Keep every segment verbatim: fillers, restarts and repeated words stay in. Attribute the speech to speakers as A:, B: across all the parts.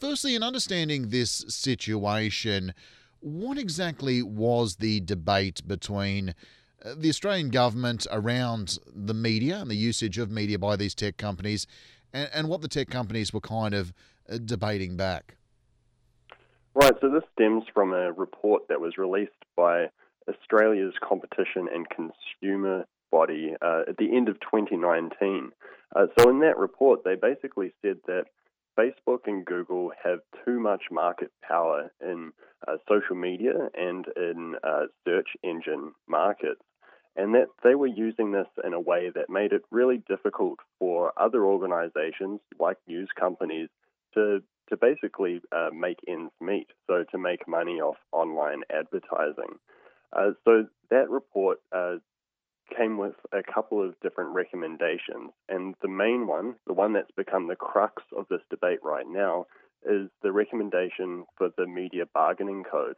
A: Firstly, in understanding this situation, what exactly was the debate between uh, the Australian government around the media and the usage of media by these tech companies, and, and what the tech companies were kind of uh, debating back?
B: Right, so this stems from a report that was released by Australia's competition and consumer body uh, at the end of twenty nineteen. Uh, so in that report, they basically said that Facebook and Google have too much market power in uh, social media and in uh, search engine markets, and that they were using this in a way that made it really difficult for other organizations like news companies to to basically uh, make ends meet, so to make money off online advertising. Uh, so that report uh, came with a couple of different recommendations, and the main one, the one that's become the crux of this debate right now, is the recommendation for the Media Bargaining Code.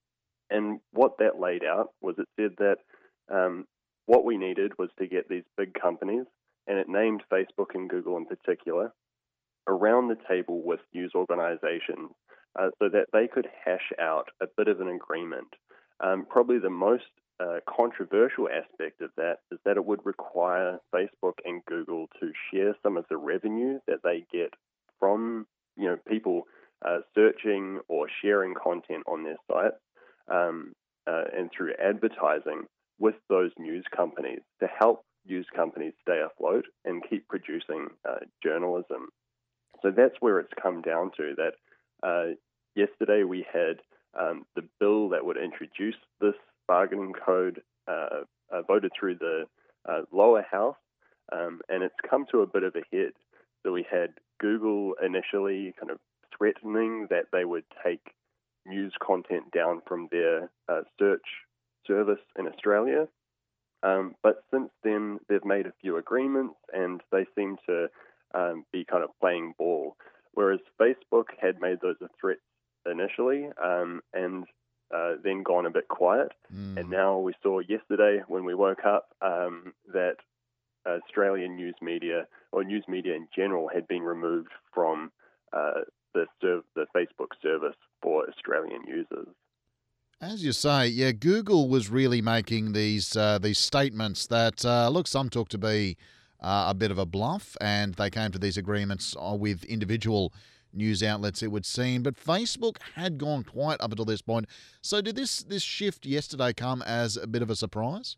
B: And what that laid out was it said that um, what we needed was to get these big companies, and it named Facebook and Google in particular, around the table with news organizations uh, so that they could hash out a bit of an agreement. Um, probably the most uh, controversial aspect of that is that it would require Facebook and Google to share some of the revenue that they get from you know people uh, searching or sharing content on their sites um, uh, and through advertising with those news companies to help news companies stay afloat and keep producing uh, journalism. So that's where it's come down to, that uh, yesterday we had um, the bill that would introduce this bargaining code uh, uh, voted through the uh, lower house, um, and it's come to a bit of a head. So we had Google initially kind of threatening that they would take news content down from their uh, search service in Australia, um, but since then they've made a few agreements and they seem to Um, be kind of playing ball, whereas Facebook had made those a threat initially um, and uh, then gone a bit quiet.
A: Mm.
B: And now we saw yesterday when we woke up um, that Australian news media, or news media in general, had been removed from uh, the, serv- the Facebook service for Australian users.
A: As you say, yeah, Google was really making these uh, these statements that uh, look, some took to be uh, a bit of a bluff, and they came to these agreements uh, with individual news outlets, it would seem. But Facebook had gone quiet up until this point. So did this this shift yesterday come as a bit of a surprise?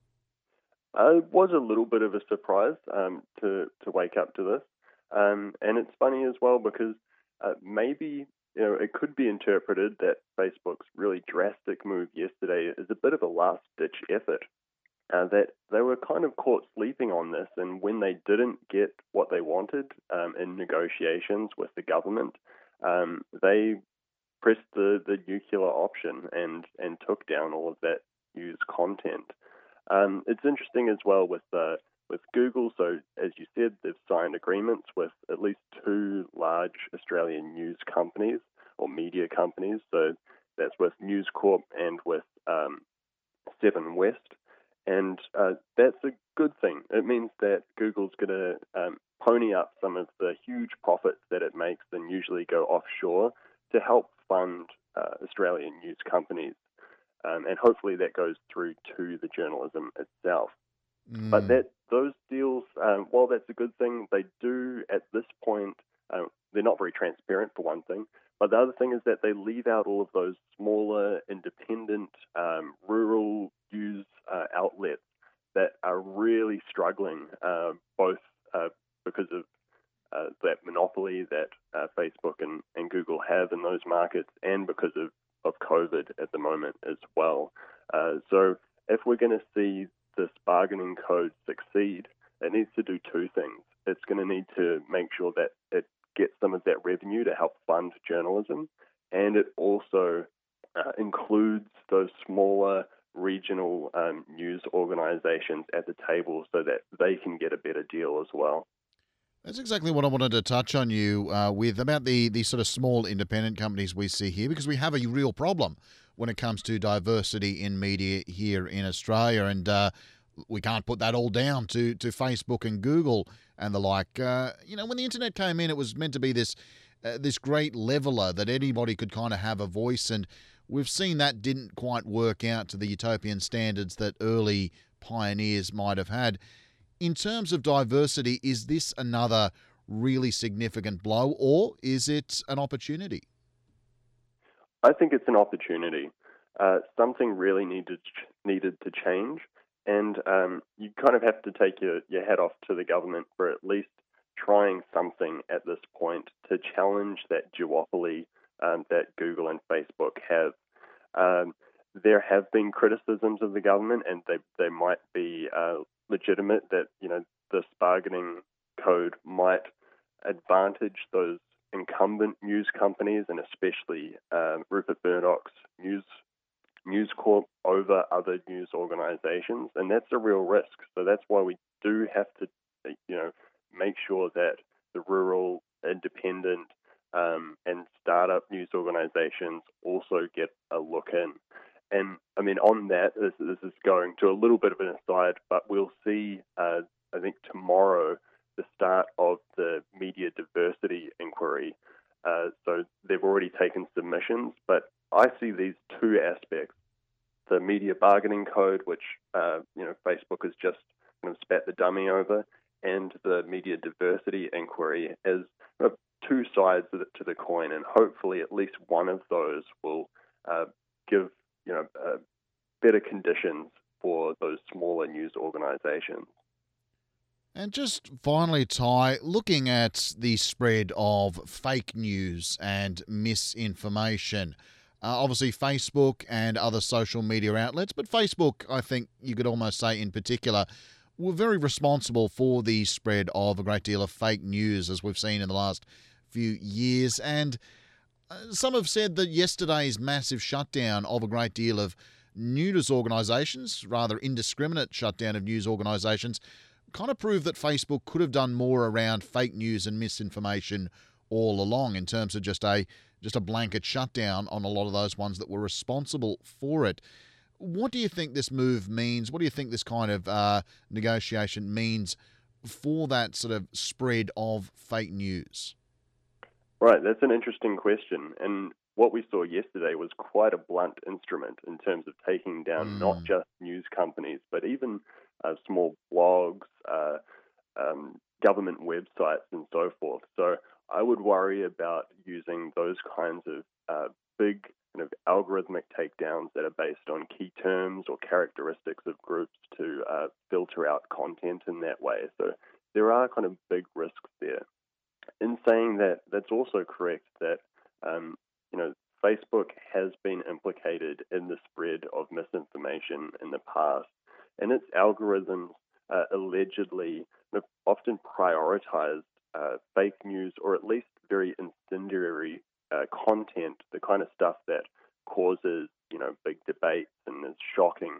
B: Uh, it was a little bit of a surprise um, to to wake up to this, um, and it's funny as well because uh, maybe you know it could be interpreted that Facebook's really drastic move yesterday is a bit of a last ditch effort. Uh, that they were kind of caught sleeping on this, and when they didn't get what they wanted um, in negotiations with the government, um, they pressed the, the nuclear option and and took down all of that news content. Um, it's interesting as well with uh, with Google. So as you said, they've signed agreements with at least two large Australian news companies or media companies. So that's with News Corp and with um, Seven West. And uh, that's a good thing. It means that Google's going to um, pony up some of the huge profits that it makes and usually go offshore to help fund uh, Australian news companies. Um, and hopefully that goes through to the journalism itself.
A: Mm.
B: But that those deals, um, while that's a good thing, they do at this point, uh, they're not very transparent for one thing. But the other thing is that they leave out all of those smaller, independent, um, rural news uh, outlets that are really struggling, uh, both uh, because of uh, that monopoly that uh, Facebook and, and Google have in those markets, and because of, of COVID at the moment as well. Uh, so if we're going to see this bargaining code succeed, it needs to do two things. It's going to need to make sure that it gets some of that revenue to help fund journalism, and it also uh, includes those smaller regional um, news organizations at the table so that they can get a better deal as well.
A: That's exactly what I wanted to touch on you uh, with about the, the sort of small independent companies we see here, because we have a real problem when it comes to diversity in media here in Australia, and uh, we can't put that all down to, to Facebook and Google and the like. Uh, you know, when the internet came in, it was meant to be this uh, this great leveler that anybody could kind of have a voice, and we've seen that didn't quite work out to the utopian standards that early pioneers might have had. In terms of diversity, is this another really significant blow, or is it an opportunity?
B: I think it's an opportunity. Uh, something really needed needed to change, and um, you kind of have to take your, your hat off to the government for at least trying something at this point to challenge that duopoly um, that Google and Facebook have. Um, there have been criticisms of the government, and they they might be uh, legitimate. That you know this bargaining code might advantage those incumbent news companies, and especially uh, Rupert Murdoch's News News Corp over other news organizations, and that's a real risk. So that's why we do have to, you know, make sure that the rural, independent, um, and startup news organizations also get a look in. And I mean, on that, this, this is going to a little bit of an aside, but we'll see, uh, I think tomorrow, the start of the media diversity inquiry. Uh, so they've already taken submissions, but I see these two aspects: the media bargaining code, which uh, you know Facebook has just kind of spat the dummy over, and the media diversity inquiry as uh, two sides of the, to the coin, and hopefully at least one of those will uh, give you know uh, better conditions for those smaller news organizations.
A: And just finally, Ty, looking at the spread of fake news and misinformation, uh, obviously Facebook and other social media outlets, but Facebook, I think you could almost say in particular, were very responsible for the spread of a great deal of fake news, as we've seen in the last few years. And uh, some have said that yesterday's massive shutdown of a great deal of news organisations, rather indiscriminate shutdown of news organisations, kind of proved that Facebook could have done more around fake news and misinformation all along, in terms of just a just a blanket shutdown on a lot of those ones that were responsible for it. What do you think this move means? What do you think this kind of uh, negotiation means for that sort of spread of fake news?
B: Right, that's an interesting question. And what we saw yesterday was quite a blunt instrument in terms of taking down mm. not just news companies, but even uh, small blogs, uh, um, government websites, and so forth. So I would worry about using those kinds of uh, big kind of algorithmic takedowns that are based on key terms or characteristics of groups to uh, filter out content in that way. So there are kind of big risks there. In saying that, that's also correct that um, you know Facebook has been implicated in the spread of misinformation in the past, and its algorithms uh, allegedly often prioritized uh, fake news, or at least very incendiary uh, content, the kind of stuff that causes you know big debates and is shocking,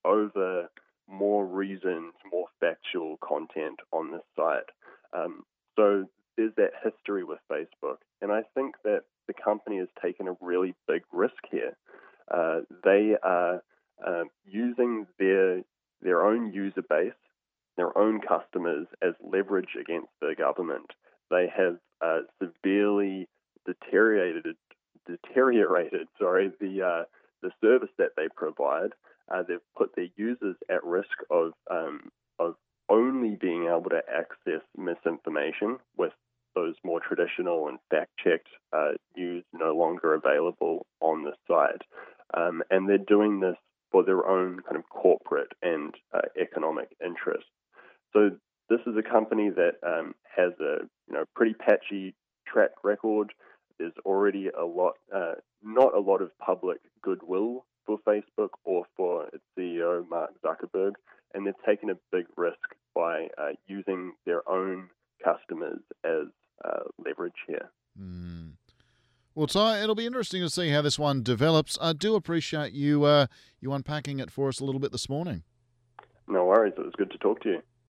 B: over more reasoned, more factual content on this site. Um, so there's that history with Facebook, and I think that the company has taken a really big risk here. Uh, they are uh, using their their own user base, their own customers, as leverage against the government. They have uh, severely deteriorated deteriorated sorry the uh, the service that they provide. Uh, they've put their users at risk of um, of only being able to access misinformation, with those more traditional and fact-checked uh, news no longer available on the site. Um, and they're doing this for their own kind of corporate and uh, economic interests. So this is a company that um, has a you know pretty patchy track record. There's already a lot, uh, not a lot of public goodwill for Facebook or for its C E O, Mark Zuckerberg, and they've taken a big risk by uh, using their own customers as uh, leverage here.
A: Mm. Well, Ty, it'll be interesting to see how this one develops. I do appreciate you uh, you unpacking it for us a little bit this morning.
B: No worries. It was good to talk to you.